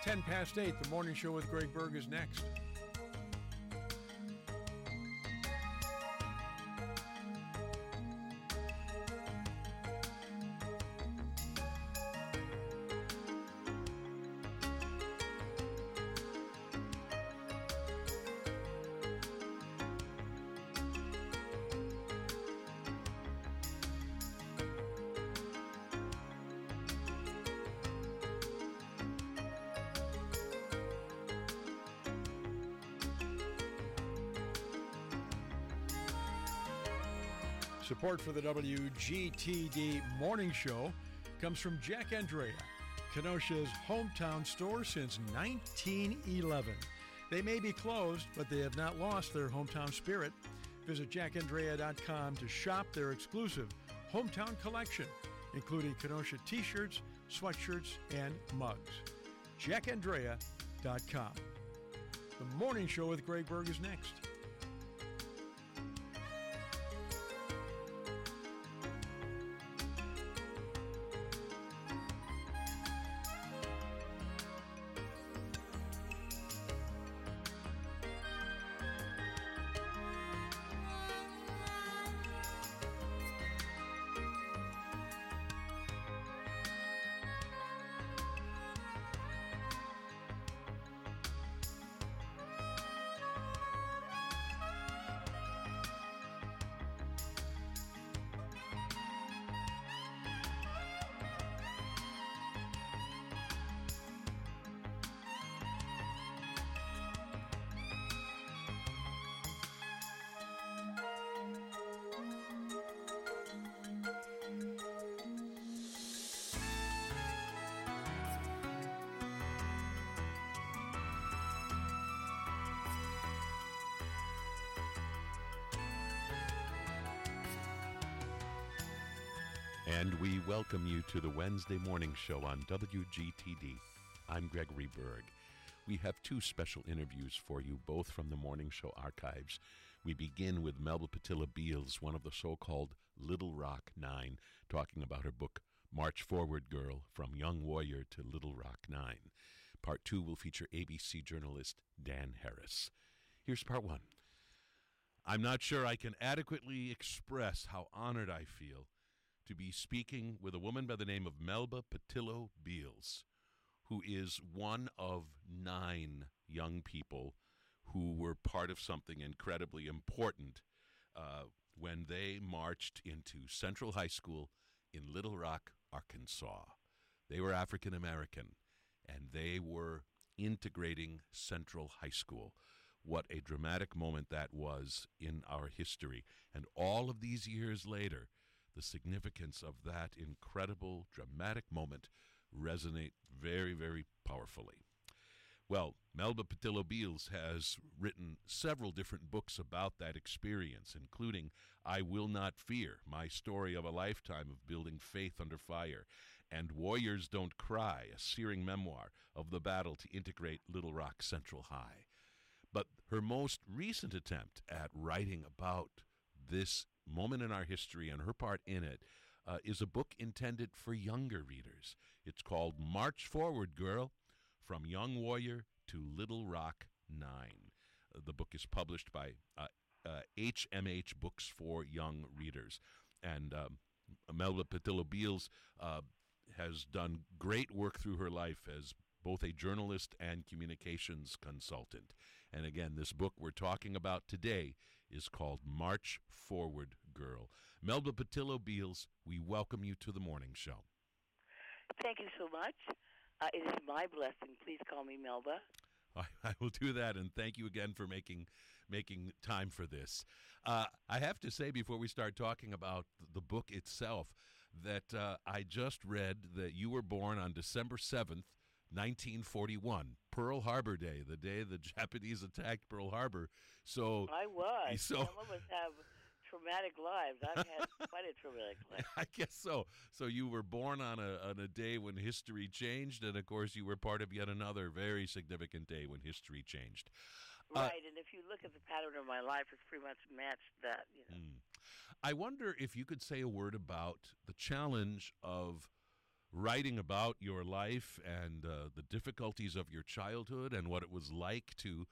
10 past 8, the morning show with Greg Berg is next. Support for the WGTD Morning Show comes from Jack Andrea, Kenosha's hometown store since 1911. They may be closed, but they have not lost their hometown spirit. Visit jackandrea.com to shop their exclusive hometown collection, including Kenosha t-shirts, sweatshirts, and mugs. jackandrea.com. The Morning Show with Greg Berg is next. And we welcome you to the Wednesday morning show on WGTD. I'm Gregory Berg. We have two special interviews for you, both from the morning show archives. We begin with Melba Pattillo Beals, one of the so-called Little Rock Nine, talking about her book, March Forward Girl, From Young Warrior to Little Rock Nine. Part two will feature ABC journalist Dan Harris. Here's part one. I'm not sure I can adequately express how honored I feel to be speaking with a woman by the name of Melba Pattillo Beals, who is one of 9 young people who were part of something incredibly important when they marched into Central High School in Little Rock, Arkansas. They were African American, and they were integrating Central High School. What a dramatic moment that was in our history. And all of these years later, the significance of that incredible, dramatic moment resonate very, very powerfully. Well, Melba Pattillo Beals has written several different books about that experience, including I Will Not Fear, My Story of a Lifetime of Building Faith Under Fire, and Warriors Don't Cry, a searing memoir of the battle to integrate Little Rock Central High. But her most recent attempt at writing about this moment in our history and her part in it is a book intended for younger readers. It's called March Forward, Girl, From Young Warrior to Little Rock Nine. The book is published by HMH Books for Young Readers. And Melba Pattillo Beals has done great work through her life as both a journalist and communications consultant. And again, this book we're talking about today is called March Forward, Girl. Melba Pattillo Beals, we welcome you to the morning show. Thank you so much. It is my blessing. Please call me Melba. I will do that, and thank you again for making time for this. I have to say, before we start talking about the book itself, that I just read that you were born on December 7th, 1941, Pearl Harbor Day, the day the Japanese attacked Pearl Harbor. So I was. So some of us have traumatic lives. I've had quite a traumatic life. I guess so. So you were born on a day when history changed, and of course you were part of yet another very significant day when history changed. Right, and if you look at the pattern of my life, it's pretty much matched that. I wonder if you could say a word about the challenge of writing about your life and the difficulties of your childhood and what it was like to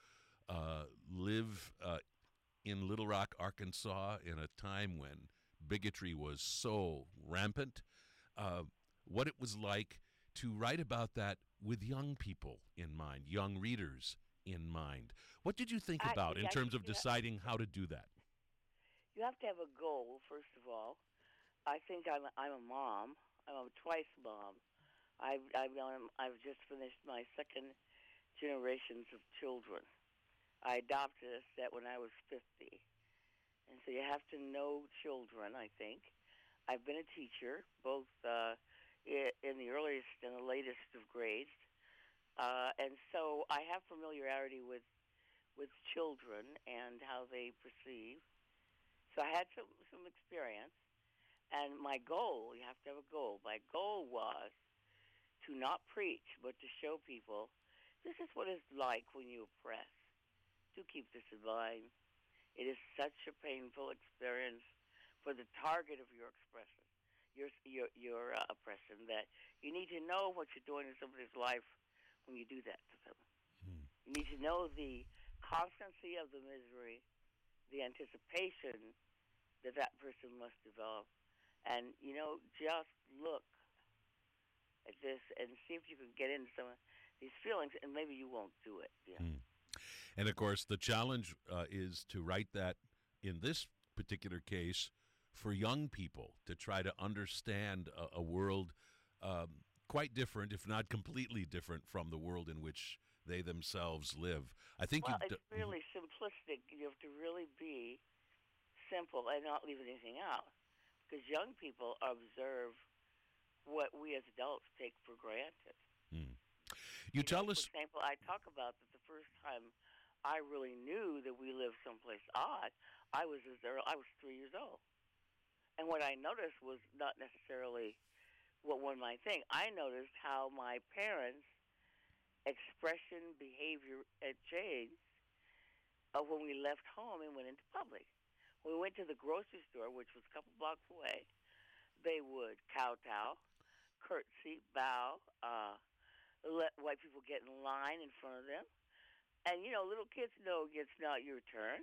live in Little Rock, Arkansas, in a time when bigotry was so rampant. What it was like to write about that with young people in mind, young readers in mind. What did you think about in terms of deciding how to do that? You have to have a goal, first of all. I think I'm a mom. I'm a twice mom. I've just finished my second generations of children. I adopted a set when I was 50. And so you have to know children, I think. I've been a teacher, both in the earliest and the latest of grades. And so I have familiarity with children and how they perceive. So I had some experience. And my goal, you have to have a goal. My goal was to not preach, but to show people this is what it's like when you oppress. Do keep this in mind. It is such a painful experience for the target of your expression, your oppression, that you need to know what you're doing in somebody's life when you do that to them. You need to know the constancy of the misery, the anticipation that that person must develop. And, just look at this and see if you can get into some of these feelings, and maybe you won't do it. Yeah. And, of course, the challenge is to write that, in this particular case, for young people, to try to understand a world quite different, if not completely different, from the world in which they themselves live. I think it's really simplistic. You have to really be simple and not leave anything out, because young people observe what we as adults take for granted. Tell us. For example, I talk about that the first time I really knew that we lived someplace odd, I was 3 years old. And what I noticed was not necessarily what one might think. I noticed how my parents' expression, behavior had changed when we left home and went into public. When we went to the grocery store, which was a couple blocks away, they would kowtow, curtsy, bow, let white people get in line in front of them. And, little kids know it's not your turn.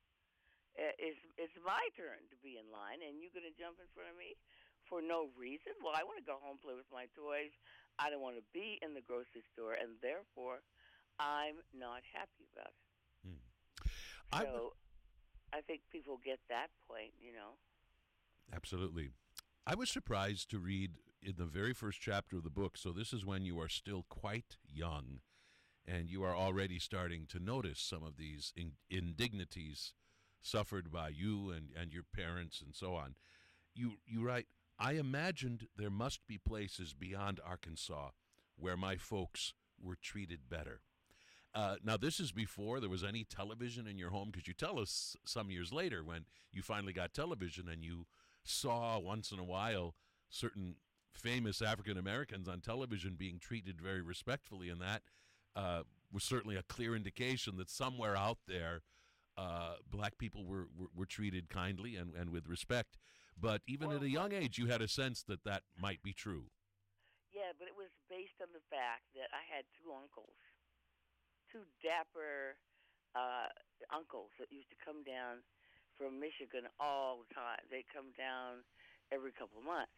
It's my turn to be in line, and you're going to jump in front of me for no reason? Well, I want to go home, play with my toys. I don't want to be in the grocery store, and therefore, I'm not happy about it. So I think people get that point, Absolutely. I was surprised to read in the very first chapter of the book, so this is when you are still quite young, and you are already starting to notice some of these indignities suffered by you and your parents and so on. You write, I imagined there must be places beyond Arkansas where my folks were treated better. Now, this is before there was any television in your home, because you tell us some years later when you finally got television and you saw once in a while certain famous African Americans on television being treated very respectfully, and that was certainly a clear indication that somewhere out there black people were treated kindly and with respect. But even at a young age, you had a sense that that might be true. Yeah, but it was based on the fact that I had two uncles, two dapper uncles that used to come down from Michigan all the time. They'd come down every couple of months.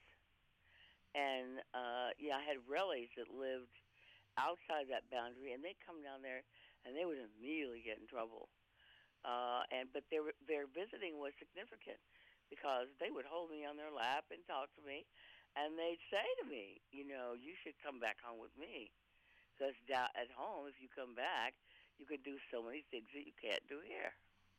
And, I had relatives that lived outside that boundary, and they'd come down there, and they would immediately get in trouble. But their visiting was significant, because they would hold me on their lap and talk to me, and they'd say to me, you should come back home with me. Because at home, if you come back, you could do so many things that you can't do here.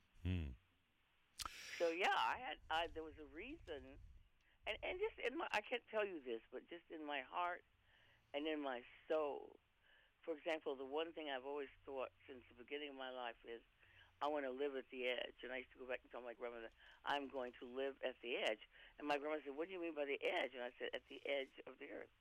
So there was a reason, and just I can't tell you this, but just in my heart and in my soul. For example, the one thing I've always thought since the beginning of my life is, I want to live at the edge. And I used to go back and tell my grandmother, I'm going to live at the edge. And my grandmother said, what do you mean by the edge? And I said, at the edge of the earth.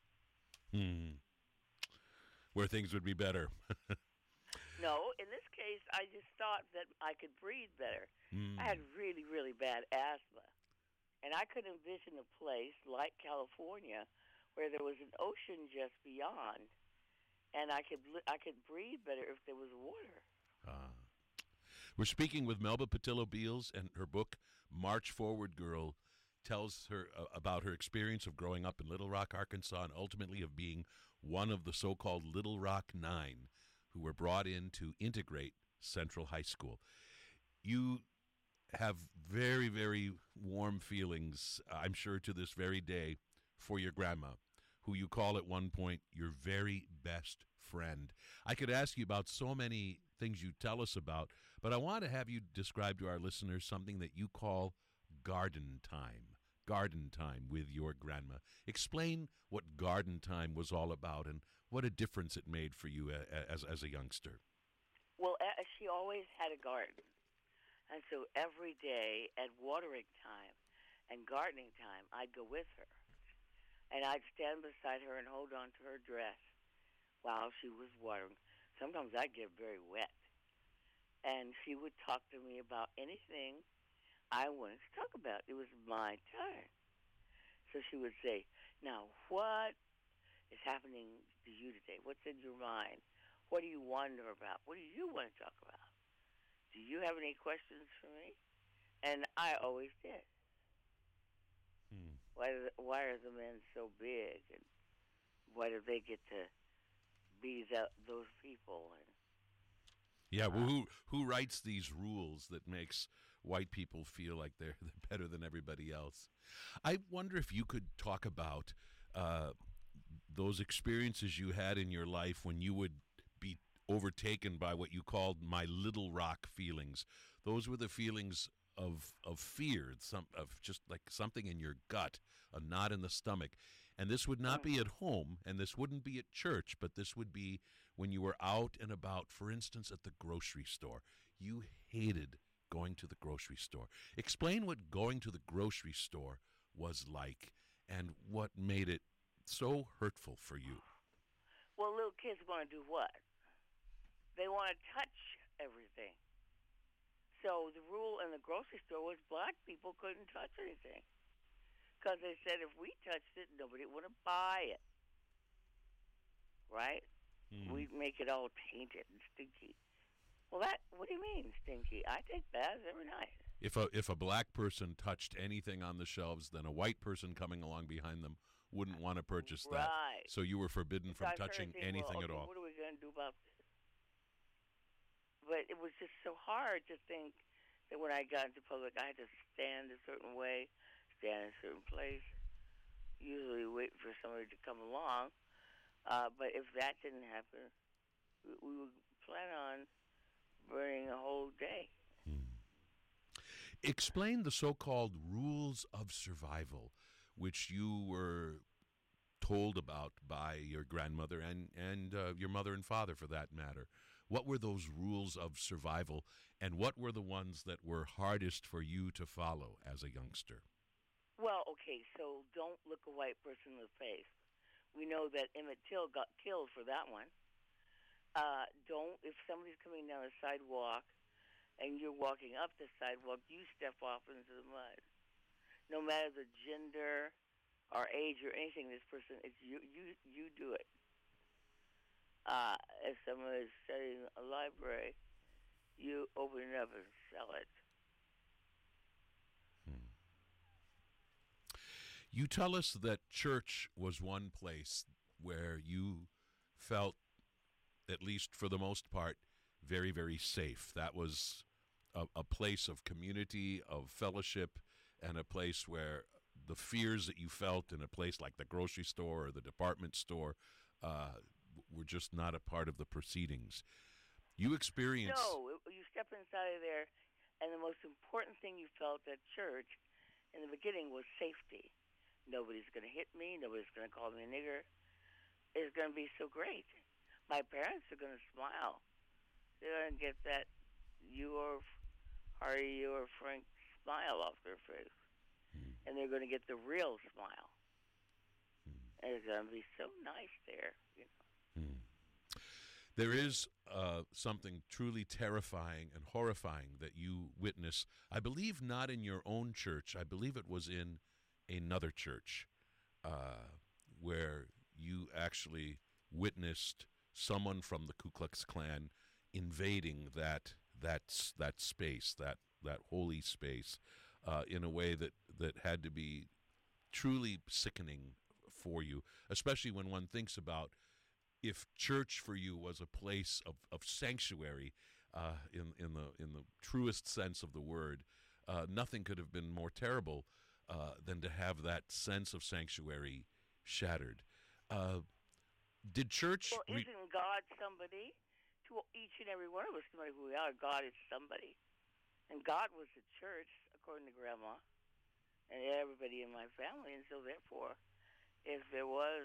Where things would be better. No, in this case, I just thought that I could breathe better. I had really, really bad asthma. And I could envision a place like California where there was an ocean just beyond, and I could breathe better if there was water. Ah. We're speaking with Melba Patillo Beals, and her book, March Forward Girl, tells her about her experience of growing up in Little Rock, Arkansas, and ultimately of being one of the so-called Little Rock Nine who were brought in to integrate Central High School. You have very, very warm feelings, I'm sure, to this very day for your grandma, who you call at one point your very best friend. I could ask you about so many things you tell us about, but I want to have you describe to our listeners something that you call garden time. Garden time with your grandma. Explain what garden time was all about and what a difference it made for you as a youngster. Well, she always had a garden. And so every day at watering time and gardening time, I'd go with her. And I'd stand beside her and hold on to her dress while she was watering. Sometimes I'd get very wet. And she would talk to me about anything I wanted to talk about. It was my turn. So she would say, now, what is happening to you today? What's in your mind? What do you wonder about? What do you want to talk about? Do you have any questions for me? And I always did. Why are the men so big? And why do they get to be those people? And, yeah, well, who writes these rules that makes white people feel like they're better than everybody else? I wonder if you could talk about those experiences you had in your life when you would be overtaken by what you called my Little Rock feelings. Those were the feelings of fear, of just like something in your gut, a knot in the stomach. And this would not be at home, and this wouldn't be at church, but this would be when you were out and about, for instance, at the grocery store. You hated going to the grocery store. Explain what going to the grocery store was like and what made it so hurtful for you. Well, little kids want to do what? They want to touch everything. So the rule in the grocery store was black people couldn't touch anything. Because they said if we touched it, nobody would want to buy it. Right? We'd make it all tainted and stinky. Well, what do you mean, stinky? I take baths every night. If a black person touched anything on the shelves, then a white person coming along behind them wouldn't want to purchase that. Right. So you were forbidden from touching anything at all. What are we going to do about this? But it was just so hard to think that when I got into public, I had to stand a certain way, stand in a certain place, usually wait for somebody to come along. But if that didn't happen, we would plan on burning a whole day. Explain the so-called rules of survival, which you were told about by your grandmother and your mother and father, for that matter. What were those rules of survival, and what were the ones that were hardest for you to follow as a youngster? Well, okay, so don't look a white person in the face. We know that Emmett Till got killed for that one. If somebody's coming down a sidewalk and you're walking up the sidewalk, you step off into the mud. No matter the gender or age or anything, this person, it's you do it. If someone is studying a library, you open it up and sell it. You tell us that church was one place where you felt, at least for the most part, very, very safe. That was a place of community, of fellowship, and a place where the fears that you felt in a place like the grocery store or the department store were just not a part of the proceedings. You experienced... No, you step inside of there, and the most important thing you felt at church in the beginning was safety. Nobody's going to hit me. Nobody's going to call me a nigger. It's going to be so great. My parents are going to smile. They're going to get that you or Hardy or Frank smile off their face. And they're going to get the real smile. And it's going to be so nice there. You know? There is something truly terrifying and horrifying that you witness. I believe not in your own church. I believe it was in another church where you actually witnessed someone from the Ku Klux Klan invading that space, that holy space, in a way that had to be truly sickening for you, especially when one thinks about if church for you was a place of sanctuary, in the truest sense of the word, nothing could have been more terrible than to have that sense of sanctuary shattered. Did church? Well, isn't God somebody? To each and every one of us, no matter who we are, God is somebody. And God was the church, according to Grandma, and everybody in my family. And so, therefore, if there was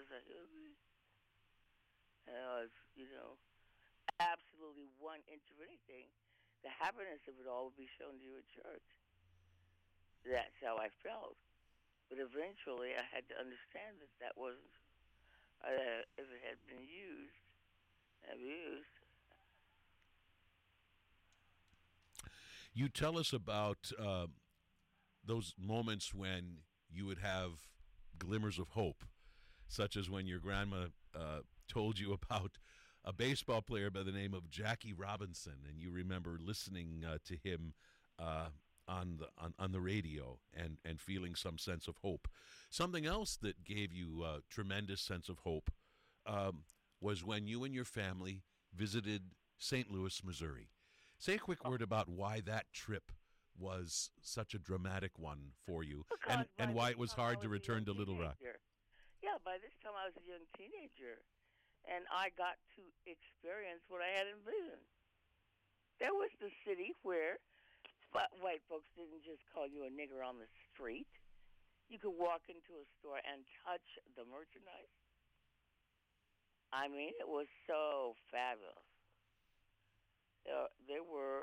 absolutely 1 inch of anything, the happiness of it all would be shown to you at church. That's how I felt. But eventually, I had to understand that wasn't, if it had been abused. You tell us about those moments when you would have glimmers of hope, such as when your grandma told you about a baseball player by the name of Jackie Robinson, and you remember listening to him on the radio and feeling some sense of hope. Something else that gave you a tremendous sense of hope was when you and your family visited St. Louis, Missouri. Say a quick word about why that trip was such a dramatic one for you, and why it was hard to return to Little Rock. Yeah, by this time I was a young teenager, and I got to experience what I had envisioned. There was the city where white folks didn't just call you a nigger on the street. You could walk into a store and touch the merchandise. I mean, it was so fabulous. There were,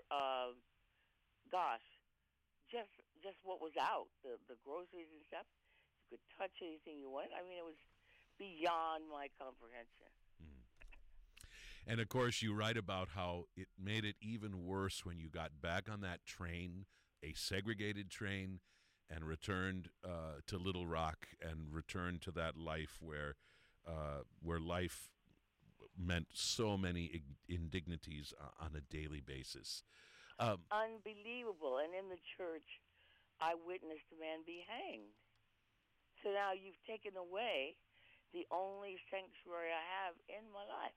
just what was out, the groceries and stuff. You could touch anything you wanted. I mean, it was beyond my comprehension. And, of course, you write about how it made it even worse when you got back on that train, a segregated train, and returned to Little Rock and returned to that life where life meant so many indignities on a daily basis. Unbelievable. And in the church, I witnessed a man be hanged. So now you've taken away the only sanctuary I have in my life.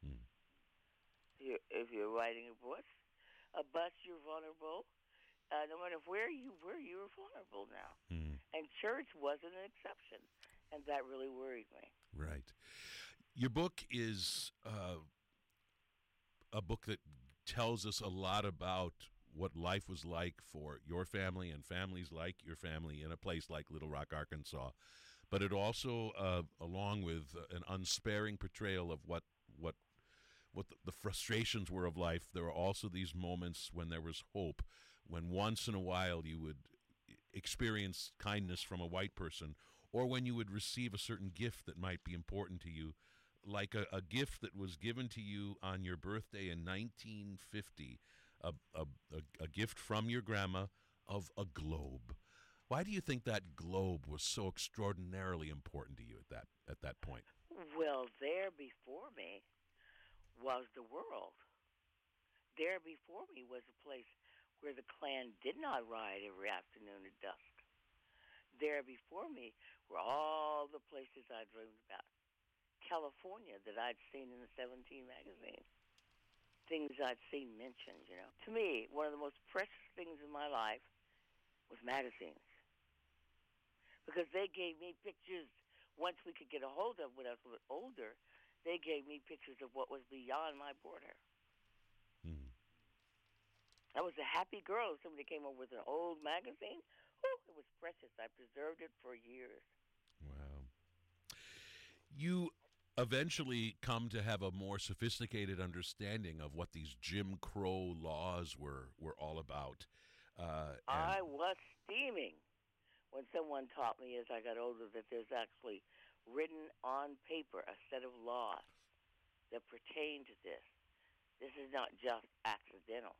If you're riding a bus, you're vulnerable. No matter where you were, you were vulnerable now. And church wasn't an exception. And that really worried me. Right. Your book is a book that tells us a lot about what life was like for your family and families like your family in a place like Little Rock, Arkansas. But it also, along with an unsparing portrayal of what the frustrations were of life, there were also these moments when there was hope, when once in a while you would experience kindness from a white person, or when you would receive a certain gift that might be important to you, like a gift that was given to you on your birthday in 1950, a gift from your grandma of a globe. Why do you think that globe was so extraordinarily important to you at that point? Well, there before me was the world. There before me was a place where the Klan did not ride every afternoon at dusk. There before me were all the places I dreamed about. California that I'd seen in the 17 magazine. Things I'd seen mentioned, To me, one of the most precious things in my life was magazines. Because they gave me pictures, once we could get a hold of when I was older, they gave me pictures of what was beyond my border. I was a happy girl if somebody came over with an old magazine. Oh, it was precious. I preserved it for years. Wow. You eventually come to have a more sophisticated understanding of what these Jim Crow laws were all about. I was steaming when someone taught me as I got older that there's actually written on paper a set of laws that pertain to this. This is not just accidental,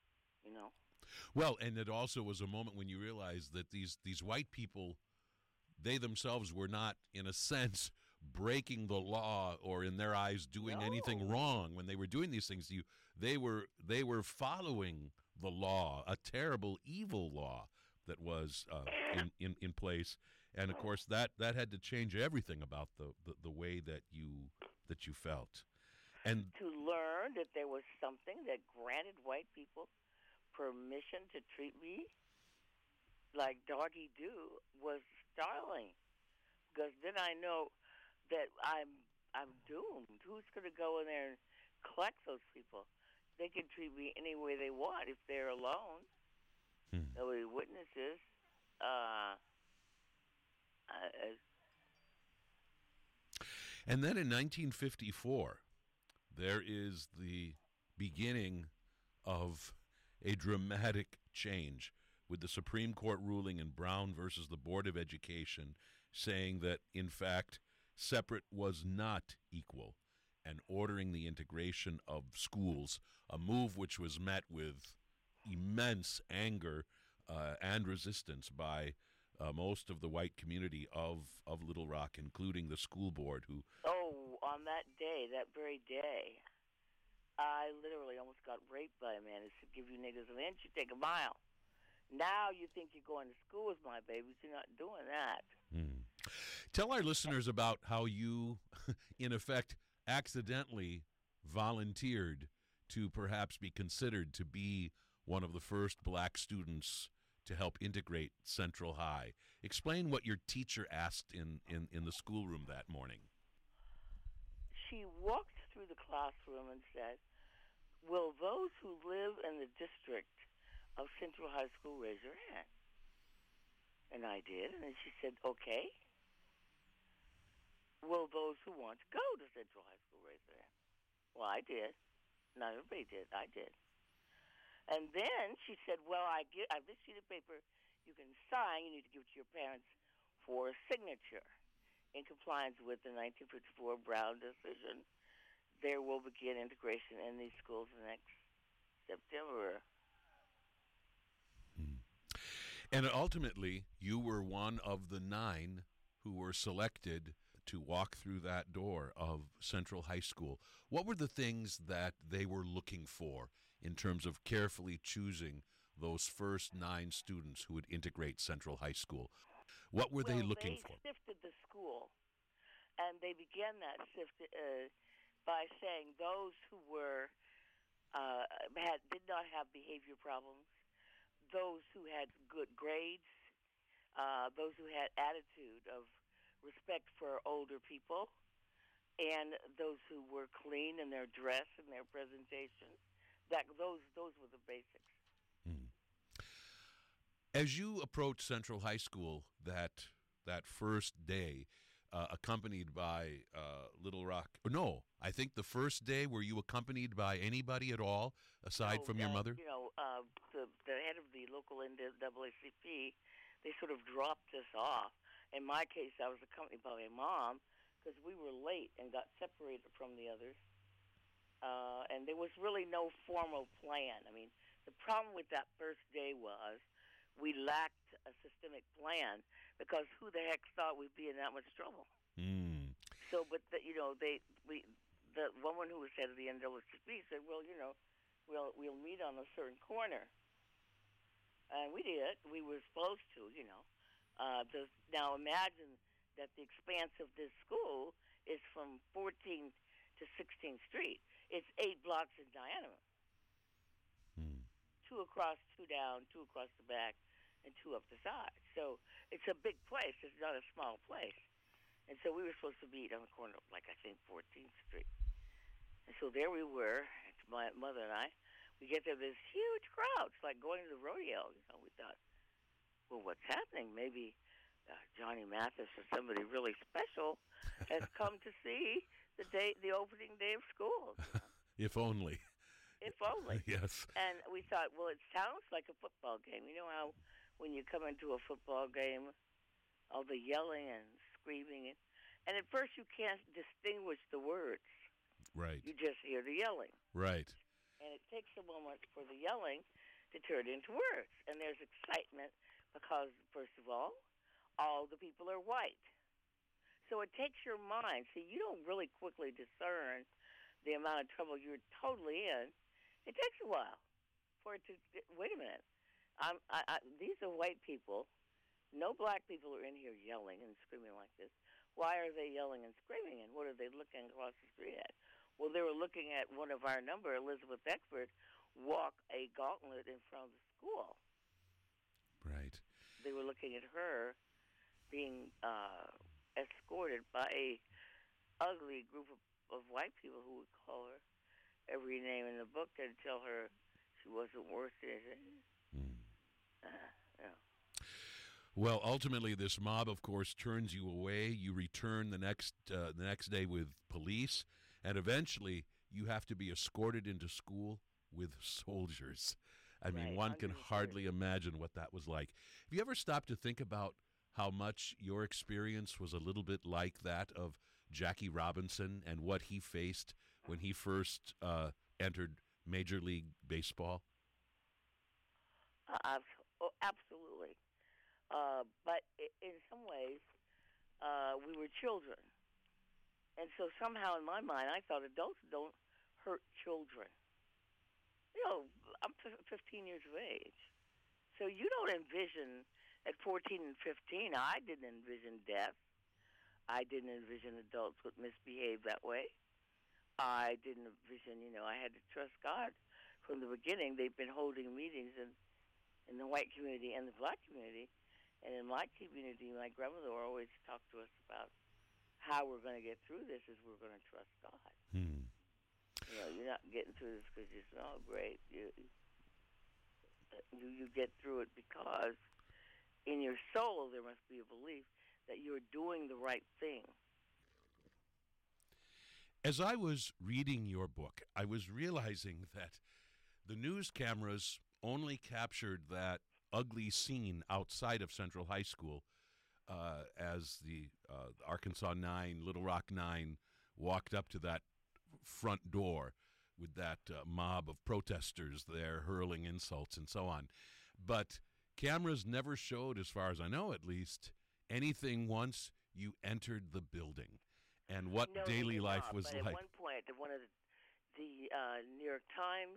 Well, and it also was a moment when you realized that these white people they themselves were not, in a sense, breaking the law or in their eyes doing anything wrong when they were doing these things. They were following the law, a terrible, evil law that was in place, and of course that had to change everything about the way that you felt. And to learn that there was something that granted white people permission to treat me like doggy do was startling, because then I know that I'm doomed. Who's going to go in there and collect those people? They can treat me any way they want if they're alone. Nobody witnesses. And then in 1954, there is the beginning of a dramatic change with the Supreme Court ruling in Brown versus the Board of Education saying that, in fact, separate was not equal and ordering the integration of schools, a move which was met with immense anger and resistance by most of the white community of Little Rock, including the school board, who... Oh, on that day, that very day, I literally almost got raped by a man who said, give you niggas an inch, you take a mile. Now you think you're going to school with my babies. You're not doing that. Tell our listeners about how you, in effect, accidentally volunteered to perhaps be considered to be one of the first black students to help integrate Central High. Explain what your teacher asked in the schoolroom that morning. She walked through the classroom and said, will those who live in the district of Central High School raise your hand? And I did, and then she said, okay. Will those who want to go to Central High School raise their hand? Well, I did. Not everybody did. I did. And then she said, well, I have this sheet of paper you can sign. You need to give it to your parents for a signature. In compliance with the 1954 Brown decision, there will begin integration in these schools next September. And ultimately, you were one of the 9 who were selected to walk through that door of Central High School. What were the things that they were looking for in terms of carefully choosing those first 9 students who would integrate Central High School? What were they looking for? They sifted the school, and they began that sift by saying those who were did not have behavior problems, those who had good grades, those who had attitude of respect for older people, and those who were clean in their dress and their presentation. Those were the basics. As you approached Central High School that first day, accompanied by Little Rock. No, I think the first day, were you accompanied by anybody at all aside from your mother? You know, the head of the local NAACP, they sort of dropped us off. In my case, I was accompanied by my mom because we were late and got separated from the others. And there was really no formal plan. I mean, the problem with that first day was we lacked a systemic plan because who the heck thought we'd be in that much trouble? So, but the woman who was head of the NAACP said, well, you know, we'll meet on a certain corner. And we did. We were supposed to, you know. Now imagine that the expanse of this school is from 14th to 16th Street. It's 8 blocks in diameter. 2 across, 2 down, 2 across the back, and 2 up the side. So it's a big place. It's not a small place. And so we were supposed to meet on the corner of, like, I think, 14th Street. And so there we were, my mother and I. We get there, this huge crowd. It's like going to the rodeo. You know, we thought, well, what's happening? Maybe Johnny Mathis or somebody really special has come to see the opening day of school. You know? If only. If only. Yes. And we thought, well, it sounds like a football game. You know how when you come into a football game, all the yelling and screaming, and at first you can't distinguish the words. Right. You just hear the yelling. Right. And it takes a moment for the yelling to turn into words. And there's excitement because, first of all all the people are white. So it takes your mind. See, you don't really quickly discern the amount of trouble you're totally in. It takes a while for it to, wait a minute. These are white people. No black people are in here yelling and screaming like this. Why are they yelling and screaming, and what are they looking across the street at? Well, they were looking at one of our number, Elizabeth Eckford, walk a gauntlet in front of the school. Right. They were looking at her being escorted by a ugly group of white people who would call her every name in the book and tell her she wasn't worth anything. Yeah. Well, ultimately, this mob, of course, turns you away. You return the next day with police, and eventually you have to be escorted into school with soldiers. I mean, one can hardly imagine what that was like. Have you ever stopped to think about how much your experience was a little bit like that of Jackie Robinson and what he faced when he first entered Major League Baseball? Absolutely. But in some ways, we were children. And so somehow in my mind, I thought adults don't hurt children. You know, I'm 15 years of age. So you don't envision at 14 and 15, I didn't envision death. I didn't envision adults would misbehave that way. I didn't envision, I had to trust God from the beginning. They've been holding meetings in the white community and the black community. And in my community, my grandmother always talked to us about how we're going to get through this is we're going to trust God. You're not getting through this because you're so great. You get through it because in your soul there must be a belief that you're doing the right thing. As I was reading your book, I was realizing that the news cameras only captured that ugly scene outside of Central High School as the Arkansas 9, Little Rock 9 walked up to that front door with that mob of protesters there hurling insults and so on. But cameras never showed, as far as I know at least, anything once you entered the building and what daily life was like. At one point, one of the New York Times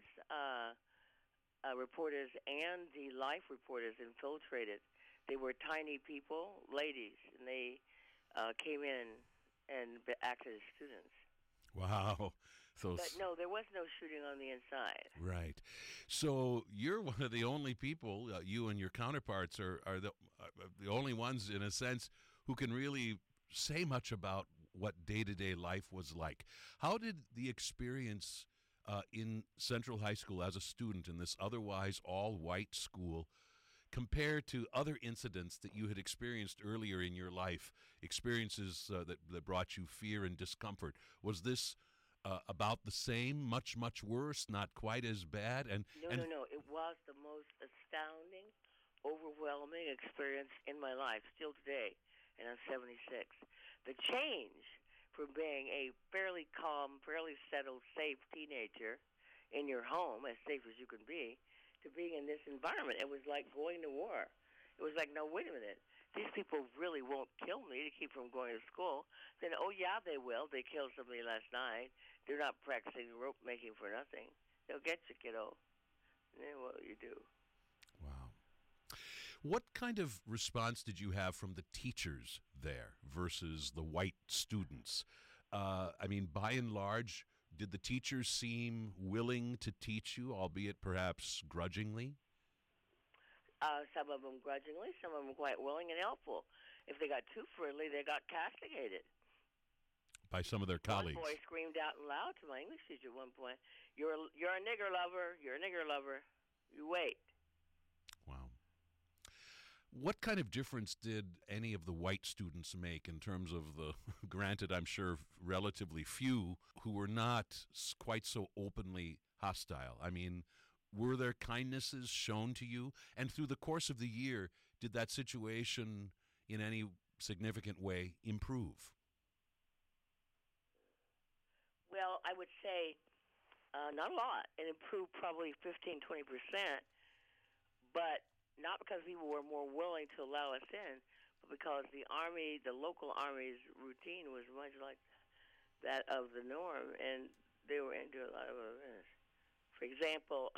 reporters and the Life reporters infiltrated. They were tiny people, ladies, and they came in and acted as students. Wow. But no, there was no shooting on the inside. Right. So you're one of the only people, you and your counterparts are the only ones, in a sense, who can really say much about what day-to-day life was like. How did the experience in Central High School as a student in this otherwise all-white school compare to other incidents that you had experienced earlier in your life, experiences that brought you fear and discomfort? Was this about the same, much, much worse, not quite as bad? No. It was the most astounding, overwhelming experience in my life, still today, and I'm 76. The change from being a fairly calm, fairly settled, safe teenager in your home, as safe as you can be, to being in this environment. It was like going to war. It was like, no, wait a minute. These people really won't kill me to keep from going to school. Then, oh, yeah, they will. They killed somebody last night. They're not practicing rope making for nothing. They'll get you, kiddo. And then what will you do? Wow. What kind of response did you have from the teachers there versus the white students? I mean, by and large, did the teachers seem willing to teach you, albeit perhaps grudgingly? Some of them grudgingly, some of them quite willing and helpful. If they got too friendly, they got castigated. By some of their colleagues. One boy screamed out loud to my English teacher at one point, you're a nigger lover, you're a nigger lover, you wait. Wow. What kind of difference did any of the white students make in terms of the, granted, I'm sure, relatively few who were not quite so openly hostile? I mean, were there kindnesses shown to you? And through the course of the year, did that situation in any significant way improve? Well, I would say not a lot. It improved probably 15, 20%, but not because people were more willing to allow us in, because the local Army's routine was much like that of the norm, and they were into a lot of events. For example,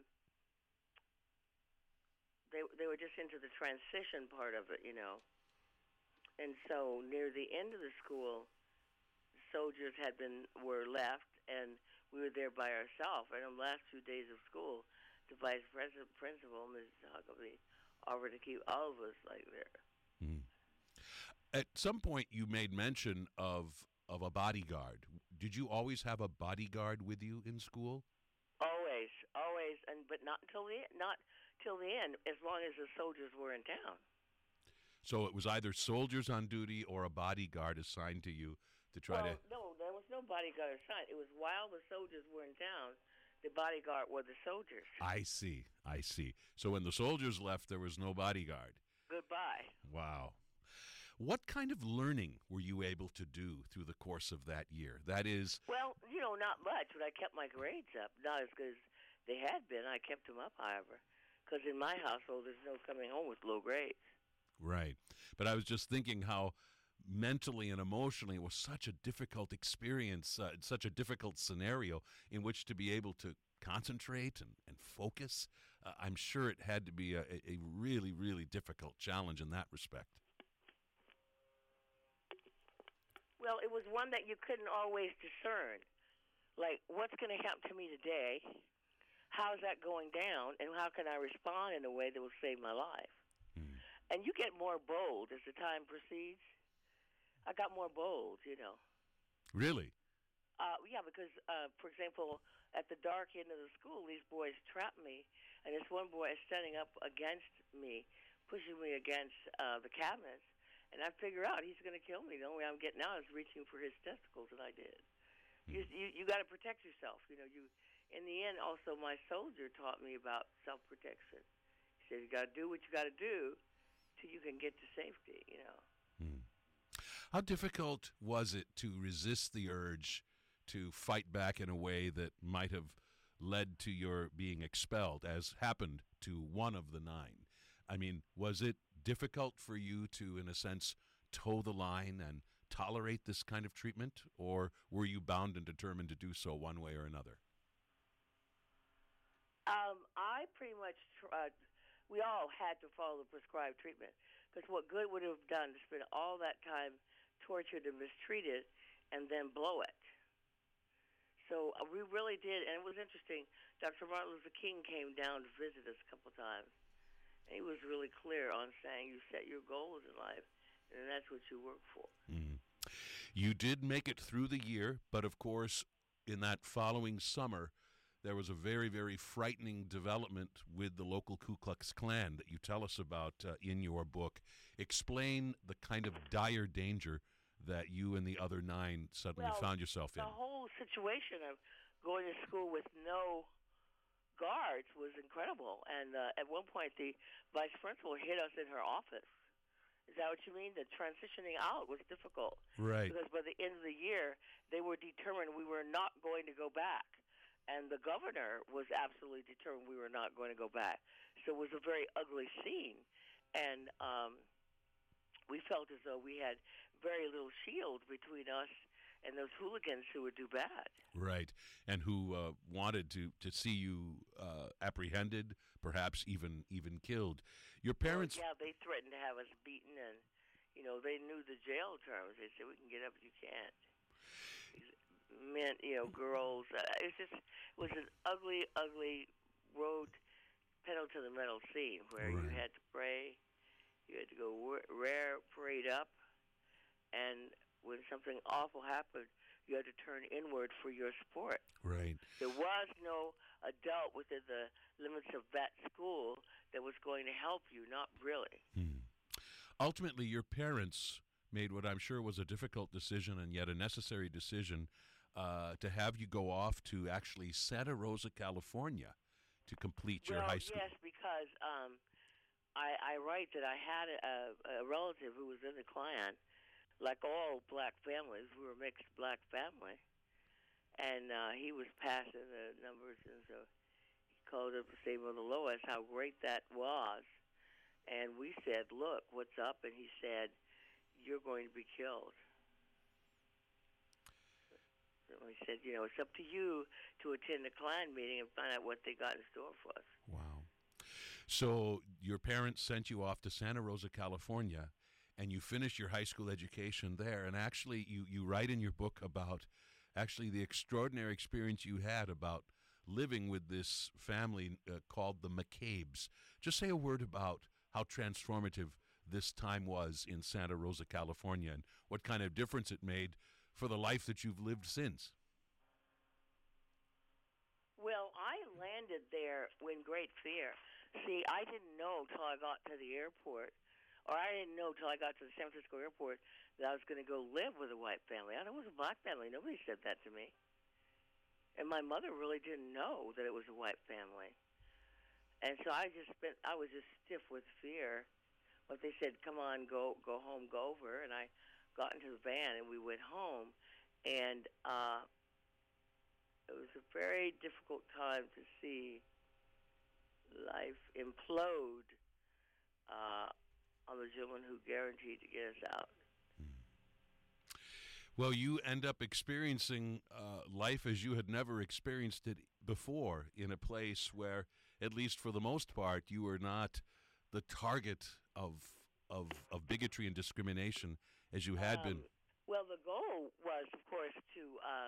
they were just into the transition part of it, And so near the end of the school, soldiers were left, and we were there by ourselves. And on the last 2 days of school, the vice principal, Mrs. Huckabee, offered to keep all of us there. Mm. At some point, you made mention of a bodyguard. Did you always have a bodyguard with you in school? Always, but not till the end. As long as the soldiers were in town. So it was either soldiers on duty or a bodyguard assigned to you to try to. No, there was no bodyguard assigned. It was while the soldiers were in town. The bodyguard were the soldiers. I see. So when the soldiers left, there was no bodyguard. Goodbye. Wow. What kind of learning were you able to do through the course of that year? That is... Well, not much, but I kept my grades up. Not as good as they had been. I kept them up, however, because in my household, there's no coming home with low grades. Right. But I was just thinking how mentally and emotionally it was such a difficult experience, such a difficult scenario in which to be able to concentrate and focus. I'm sure it had to be a really, really difficult challenge in that respect. Well, it was one that you couldn't always discern. Like, what's going to happen to me today? How's that going down? And how can I respond in a way that will save my life? Mm. And you get more bold as the time proceeds. I got more bold, Really? Yeah, because, for example, at the dark end of the school, these boys trapped me. And this one boy is standing up against me, pushing me against the cabinets. And I figure out he's going to kill me. The only way I'm getting out is reaching for his testicles, and I did. You got to protect yourself. In the end, also my soldier taught me about self-protection. He said you got to do what you got to do till you can get to safety. How difficult was it to resist the urge to fight back in a way that might have led to your being expelled, as happened to one of the 9? I mean, was it difficult for you to, in a sense, toe the line and tolerate this kind of treatment, or were you bound and determined to do so one way or another? I pretty much, we all had to follow the prescribed treatment, because what good would it have done to spend all that time tortured and mistreated and then blow it? So we really did, and it was interesting. Dr. Martin Luther King came down to visit us a couple times. And he was really clear on saying you set your goals in life, and that's what you work for. Mm. You did make it through the year, but of course, in that following summer, there was a very, very frightening development with the local Ku Klux Klan that you tell us about in your book. Explain the kind of dire danger that you and the other 9 suddenly found yourself in. The whole situation of going to school with no guards was incredible, and at one point the vice principal hid us in her office. Is that what you mean? The transitioning out was difficult, right? Because by the end of the year, they were determined we were not going to go back, and the governor was absolutely determined we were not going to go back. So it was a very ugly scene, and we felt as though we had very little shield between us and those hooligans who would do bad. Right, and who wanted to see you apprehended, perhaps even killed. Your parents... Well, yeah, they threatened to have us beaten, and, they knew the jail terms. They said, we can get up, you can't. Men, girls. It was an ugly, ugly road, pedal to the metal scene where you had to pray, you had to go prayed up, and when something awful happened, you had to turn inward for your support. Right. There was no adult within the limits of that school that was going to help you, not really. Ultimately, your parents made what I'm sure was a difficult decision and yet a necessary decision to have you go off to actually Santa Rosa, California to complete your high school. Yes, because I write that I had a relative who was in the Klan. Like all black families, we were a mixed black family. And he was passing the numbers, and so he called up to say, Mother Lois, how great that was, And we said, look, what's up? And he said, you're going to be killed. So he said, it's up to you to attend the Klan meeting and find out what they got in store for us. Wow. So your parents sent you off to Santa Rosa, California, and you finished your high school education there. And actually, you write in your book about actually the extraordinary experience you had about living with this family called the McCabe's. Just say a word about how transformative this time was in Santa Rosa, California, and what kind of difference it made for the life that you've lived since. Well, I landed there in great fear. See, I didn't know till I got to the airport, or I didn't know till I got to the San Francisco airport that I was going to go live with a white family. I thought it was a black family. Nobody said that to me. And my mother really didn't know that it was a white family. And so I was just stiff with fear. But they said, come on, go home, go over. And I got into the van and we went home. And it was a very difficult time to see life implode on the gentleman who guaranteed to get us out. Well, you end up experiencing life as you had never experienced it before, in a place where, at least for the most part, you were not the target of bigotry and discrimination as you had been. Well, the goal was, of course, to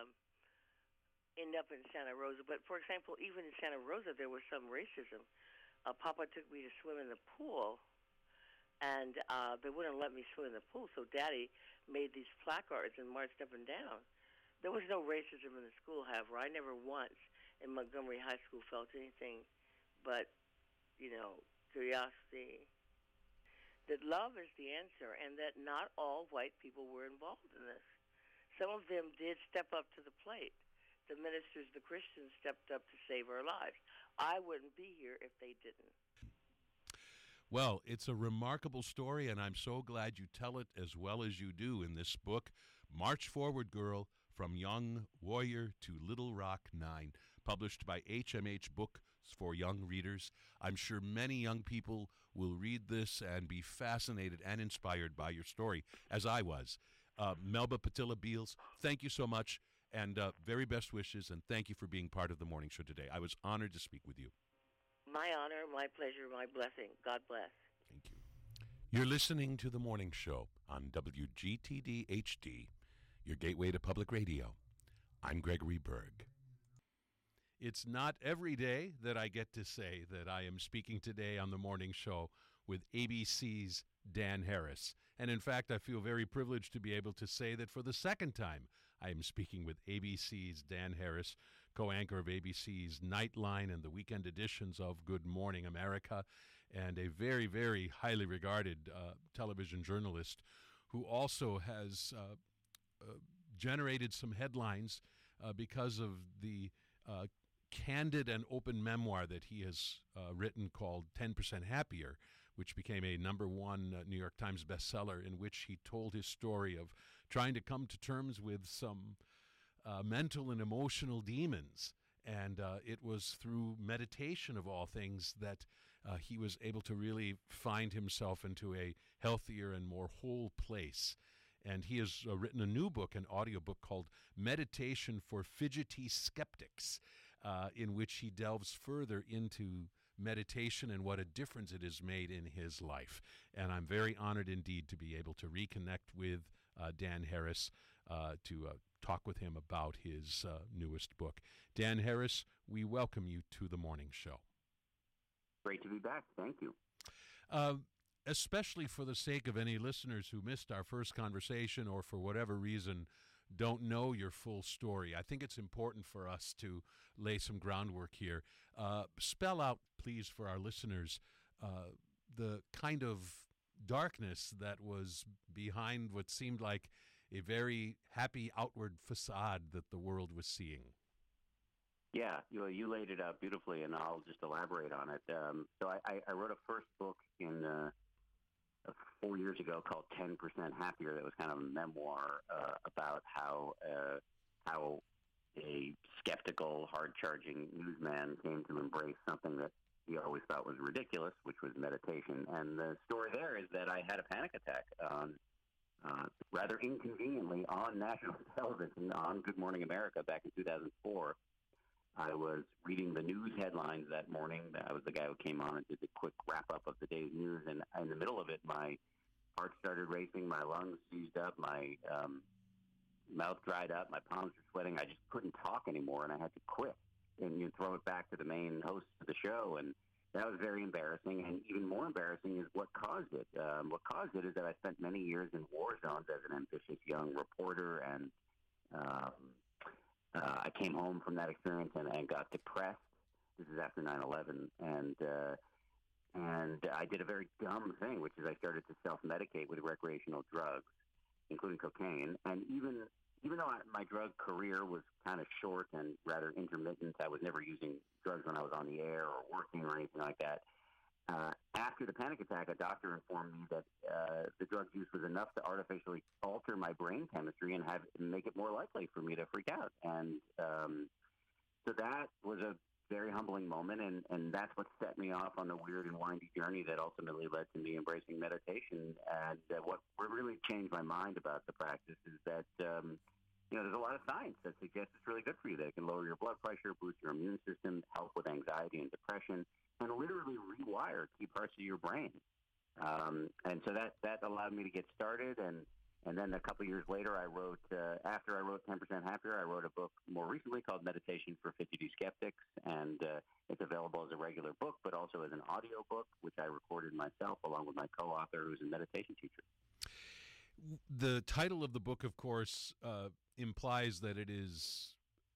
end up in Santa Rosa. But, for example, even in Santa Rosa, there was some racism. Papa took me to swim in the pool, and they wouldn't let me swim in the pool, so Daddy made these placards and marched up and down. There was no racism in the school, however. I never once in Montgomery High School felt anything but, curiosity. That love is the answer, and that not all white people were involved in this. Some of them did step up to the plate. The ministers, the Christians, stepped up to save our lives. I wouldn't be here if they didn't. Well, it's a remarkable story, and I'm so glad you tell it as well as you do in this book, March Forward, Girl, From Young Warrior to Little Rock 9, published by HMH Books for Young Readers. I'm sure many young people will read this and be fascinated and inspired by your story, as I was. Melba Patilla Beals, thank you so much, and very best wishes, and thank you for being part of the morning show today. I was honored to speak with you. My honor, my pleasure, my blessing. God bless. Thank you. You're listening to The Morning Show on WGTD HD, your gateway to public radio. I'm Gregory Berg. It's not every day that I get to say that I am speaking today on The Morning Show with ABC's Dan Harris. And in fact, I feel very privileged to be able to say that for the second time, I am speaking with ABC's Dan Harris, co-anchor of ABC's Nightline and the weekend editions of Good Morning America, and a very, very highly regarded television journalist who also has generated some headlines because of the candid and open memoir that he has written called 10% Happier, which became a #1 New York Times bestseller, in which he told his story of trying to come to terms with some mental and emotional demons. And it was through meditation, of all things, that he was able to really find himself into a healthier and more whole place. And he has written a new book, an audiobook called Meditation for Fidgety Skeptics, in which he delves further into meditation and what a difference it has made in his life. And I'm very honored indeed to be able to reconnect with Dan Harris to talk with him about his newest book. Dan Harris, we welcome you to the morning show. Great to be back. Thank you. Especially for the sake of any listeners who missed our first conversation or for whatever reason don't know your full story, I think it's important for us to lay some groundwork here. Spell out, please, for our listeners, the kind of darkness that was behind what seemed like a very happy outward facade that the world was seeing. Yeah, you laid it out beautifully, and I'll just elaborate on it. So I wrote a first book in 4 years ago called 10% Happier. That was kind of a memoir about how a skeptical, hard-charging newsman came to embrace something that he always thought was ridiculous, which was meditation. And the story there is that I had a panic attack rather inconveniently on national television on Good Morning America back in 2004. I was reading the news headlines that morning. I was the guy who came on and did the quick wrap-up of the day's news. And in the middle of it, my heart started racing, my lungs seized up, my mouth dried up, my palms were sweating. I just couldn't talk anymore, and I had to quit and throw it back to the main host of the show. And that was very embarrassing. And even more embarrassing is what caused it. What caused it is that I spent many years in war zones as an ambitious young reporter, and I came home from that experience and got depressed. This is after 9/11, and I did a very dumb thing, which is I started to self-medicate with recreational drugs, including cocaine. And even though my drug career was kind of short and rather intermittent, I was never using drugs when I was on the air or working or anything like that. After the panic attack, a doctor informed me that the drug use was enough to artificially alter my brain chemistry and make it more likely for me to freak out. And so that was a very humbling moment, and that's what set me off on the weird and windy journey that ultimately led to me embracing meditation. And what really changed my mind about the practice is that there's a lot of science that suggests it's really good for you. That it can lower your blood pressure, boost your immune system, help with anxiety and depression, and literally rewire key parts of your brain. And so that allowed me to get started. And then a couple of years later, after I wrote 10% Happier, I wrote a book more recently called Meditation for 50 Skeptics. And it's available as a regular book, but also as an audio book, which I recorded myself along with my co-author, who's a meditation teacher. The title of the book, of course, implies that it is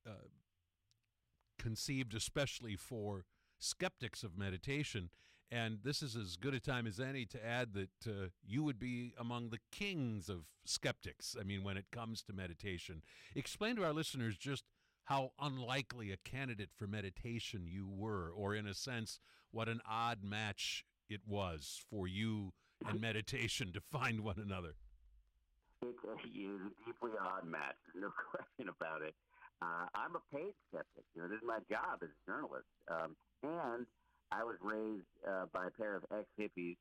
conceived especially for skeptics of meditation. And this is as good a time as any to add that you would be among the kings of skeptics, when it comes to meditation. Explain to our listeners just how unlikely a candidate for meditation you were, or in a sense, what an odd match it was for you and meditation to find one another. It's a deeply odd match. There's no question about it. I'm a paid skeptic. This is my job as a journalist. And I was raised by a pair of ex-hippies,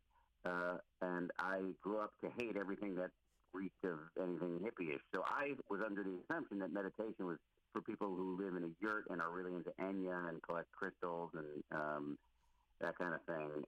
and I grew up to hate everything that reeked of anything hippie-ish. So I was under the assumption that meditation was for people who live in a yurt and are really into Enya and collect crystals and that kind of thing.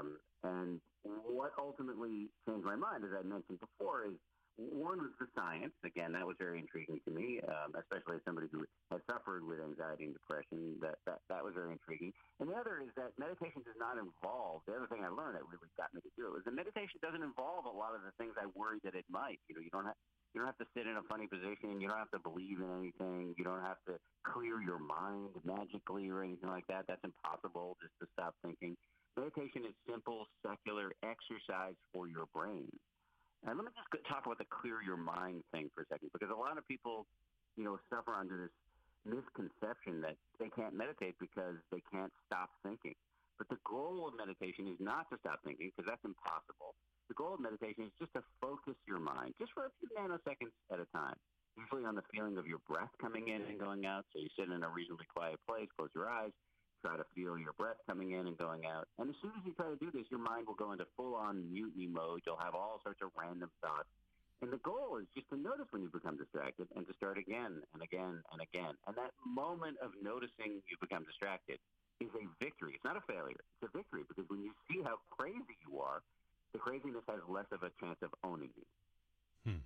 And what ultimately changed my mind, as I mentioned before, is one was the science. Again, that was very intriguing to me, especially as somebody who had suffered with anxiety and depression. That was very intriguing. And the other is that meditation does not involve, the other thing I learned that really got me to do it was that meditation doesn't involve a lot of the things I worried that it might. You don't have to sit in a funny position. You don't have to believe in anything. You don't have to clear your mind magically or anything like that. That's impossible, just to stop thinking. Meditation is simple, secular exercise for your brain. And let me just talk about the clear your mind thing for a second, because a lot of people, suffer under this misconception that they can't meditate because they can't stop thinking. But the goal of meditation is not to stop thinking, because that's impossible. The goal of meditation is just to focus your mind, just for a few nanoseconds at a time, usually on the feeling of your breath coming in and going out. So you sit in a reasonably quiet place, close your eyes, try to feel your breath coming in and going out. And as soon as you try to do this, your mind will go into full-on mutiny mode. You'll have all sorts of random thoughts. And the goal is just to notice when you become distracted and to start again and again and again. And that moment of noticing you become distracted is a victory. It's not a failure. It's a victory, because when you see how crazy you are, the craziness has less of a chance of owning you.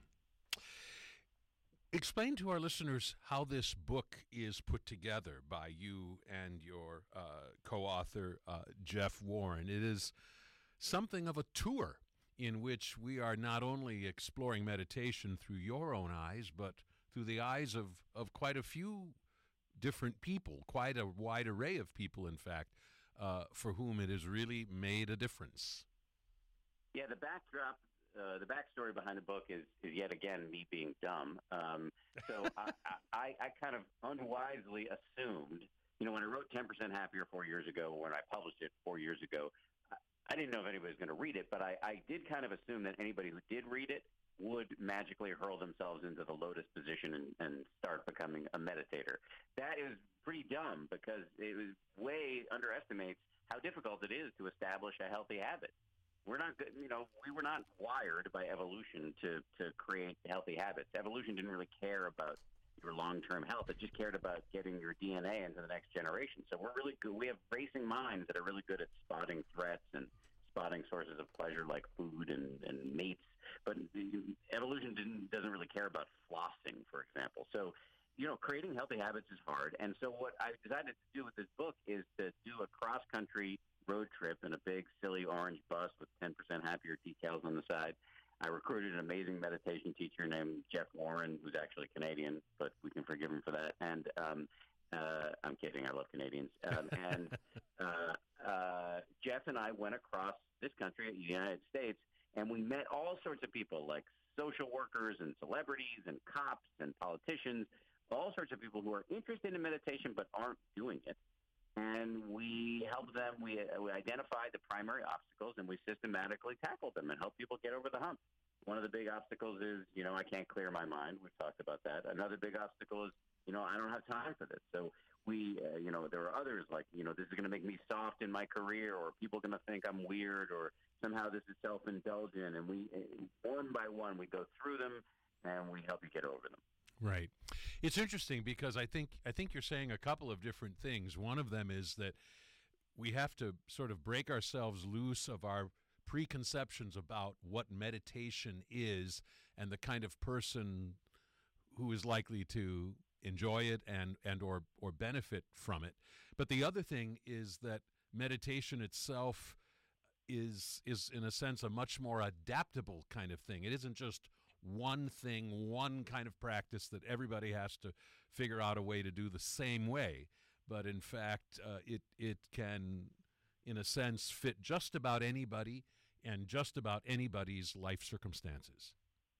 Explain to our listeners how this book is put together by you and your co-author, Jeff Warren. It is something of a tour in which we are not only exploring meditation through your own eyes, but through the eyes of quite a few different people, quite a wide array of people, in fact, for whom it has really made a difference. Yeah, the backdrop. The backstory behind the book is yet again me being dumb. So I kind of unwisely assumed, when I wrote 10% Happier 4 years ago, when I published it 4 years ago, I didn't know if anybody was going to read it, but I did kind of assume that anybody who did read it would magically hurl themselves into the lotus position and start becoming a meditator. That is pretty dumb because it was way underestimates how difficult it is to establish a healthy habit. We're not good, we were not wired by evolution to create healthy habits. Evolution didn't really care about your long-term health. It just cared about getting your DNA into the next generation. So we're really good. We have racing minds that are really good at spotting threats and spotting sources of pleasure like food and mates. But evolution doesn't really care about flossing, for example. So, creating healthy habits is hard. And so what I decided to do with this book is to do a cross-country road trip in a big, silly orange bus with 10% happier decals on the side. I recruited an amazing meditation teacher named Jeff Warren, who's actually Canadian, but we can forgive him for that. And I'm kidding. I love Canadians. Jeff and I went across this country, the United States, and we met all sorts of people like social workers and celebrities and cops and politicians, all sorts of people who are interested in meditation but aren't doing it. And we helped them. We identified the primary obstacles, and we systematically tackled them and helped people get over the hump. One of the big obstacles is, I can't clear my mind. We've talked about that. Another big obstacle is, I don't have time for this. So we, there are others like, this is going to make me soft in my career, or people are going to think I'm weird, or somehow this is self-indulgent. And we, one by one, we go through them and we help you get over them. Right. It's interesting because I think you're saying a couple of different things. One of them is that we have to sort of break ourselves loose of our preconceptions about what meditation is and the kind of person who is likely to enjoy it and or benefit from it. But the other thing is that meditation itself is in a sense a much more adaptable kind of thing. It isn't just one thing, one kind of practice that everybody has to figure out a way to do the same way. But in fact, it can, in a sense, fit just about anybody and just about anybody's life circumstances.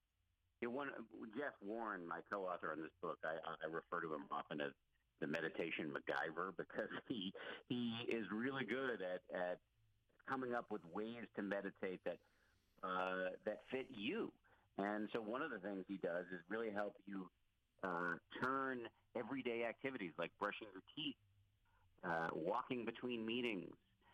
Jeff Warren, my co-author on this book, I refer to him often as the meditation MacGyver because he is really good at coming up with ways to meditate that fit you. And so one of the things he does is really help you turn everyday activities like brushing your teeth, walking between meetings,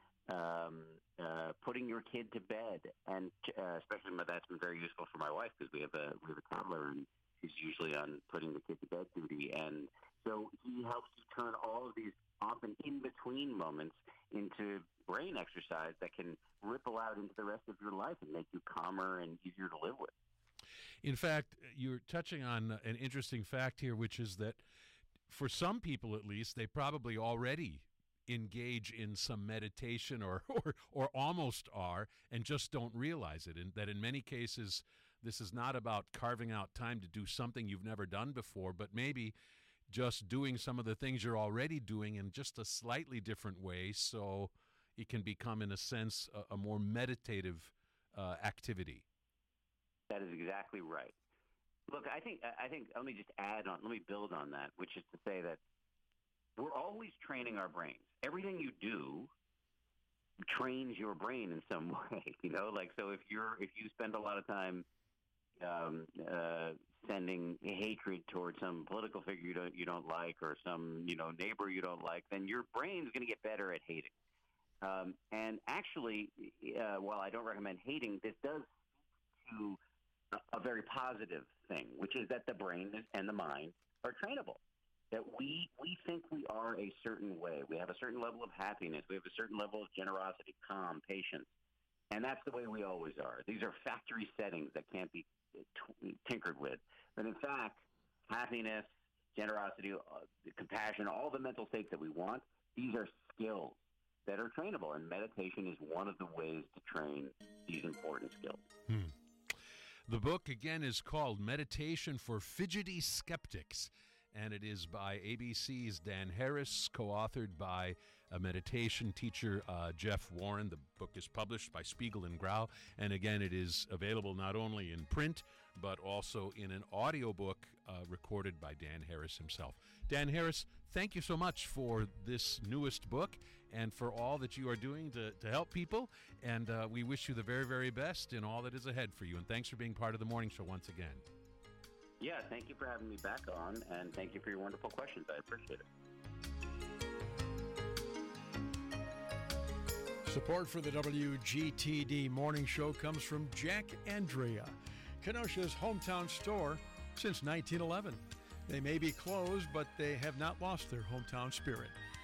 putting your kid to bed, and especially that's been very useful for my wife because we have a toddler and she's usually on putting the kid to bed duty. And so he helps you turn all of these often in between moments into brain exercise that can ripple out into the rest of your life and make you calmer and easier to live with. In fact, you're touching on an interesting fact here, which is that for some people at least, they probably already engage in some meditation or almost are and just don't realize it. And that in many cases, this is not about carving out time to do something you've never done before, but maybe just doing some of the things you're already doing in just a slightly different way so it can become, in a sense, a more meditative activity. That is exactly right. Look, I think let me just let me build on that, which is to say that we're always training our brains. Everything you do trains your brain in some way, so if you spend a lot of time sending hatred towards some political figure you don't like or some neighbor you don't like, then your brain's going to get better at hating. And actually, while I don't recommend hating, this does to a very positive thing, which is that the brain and the mind are trainable. That we think we are a certain way. We have a certain level of happiness. We have a certain level of generosity, calm, patience. And that's the way we always are. These are factory settings that can't be tinkered with. But in fact, happiness, generosity, compassion, all the mental states that we want, these are skills that are trainable. And meditation is one of the ways to train these important skills. The book, again, is called Meditation for Fidgety Skeptics, and it is by ABC's Dan Harris, co-authored by a meditation teacher, Jeff Warren. The book is published by Spiegel and Grau, and again, it is available not only in print, but also in an audiobook recorded by Dan Harris himself. Dan Harris, thank you so much for this newest book and for all that you are doing to help people. And we wish you the very, very best in all that is ahead for you. And thanks for being part of the morning show once again. Yeah, thank you for having me back on, and thank you for your wonderful questions. I appreciate it. Support for the WGTD Morning Show comes from Jack Andrea, Kenosha's hometown store since 1911. They may be closed, but they have not lost their hometown spirit.